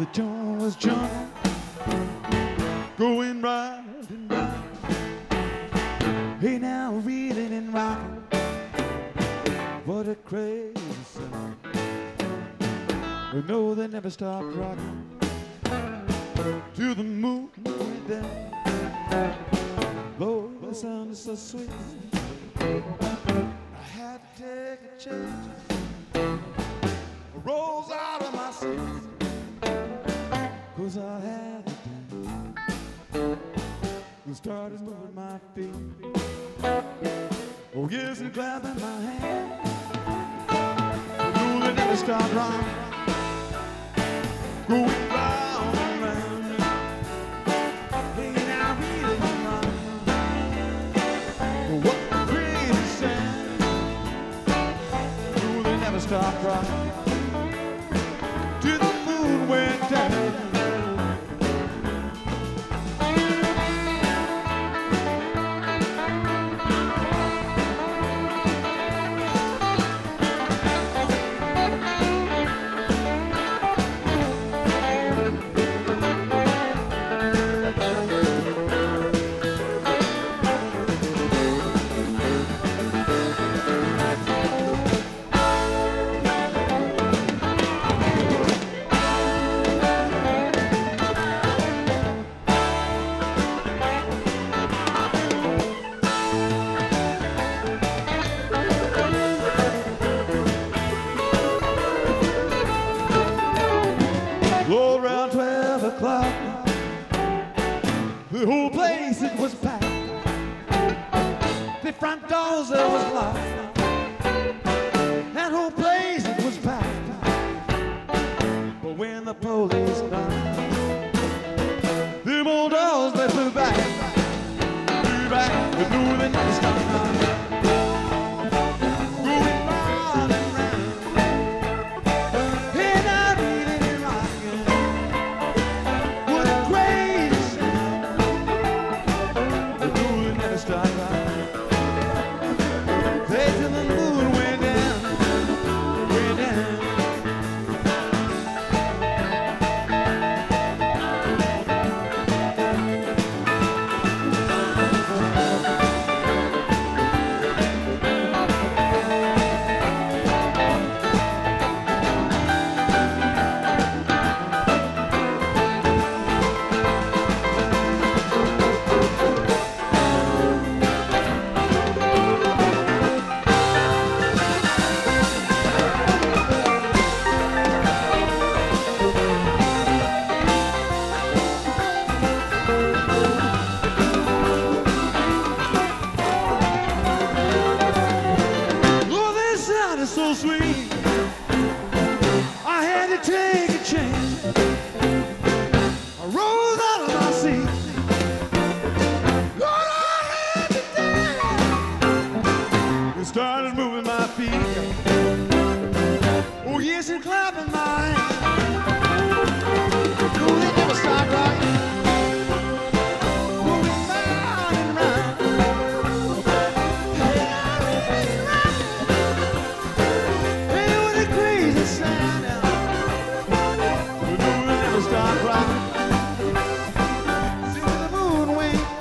the joint was jumping, going right and right. Hey now, reeling and rocking, what a crazy sound. We know they never stopped rocking till the moon went down. Lord, the sound is so sweet, I had to take a chance. I rose out of my seat, 'cause I had to dance. And started moving my feet, oh yes, and clapping my hands. I knew they never stopped rocking, going round and round. Hey now, reeling and rocking, what a crazy sound. I knew they never stopped rocking till the moon went down. Oh, around 12 o'clock, the whole place, it was packed. The front doors, it was locked. That whole place, it was packed. But when the police knocked, them old doors, they flew back. Flew back, they knew they never stopped knocking. So sweet, I had to take a chance. I rose out of my seat, Lord, I had to dance. And started moving my feet, oh yes, and clapping my hands.